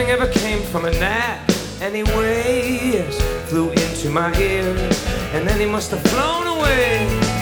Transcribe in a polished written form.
Nothing ever came from a gnat anyways. Flew into my ear and then he must have flown away.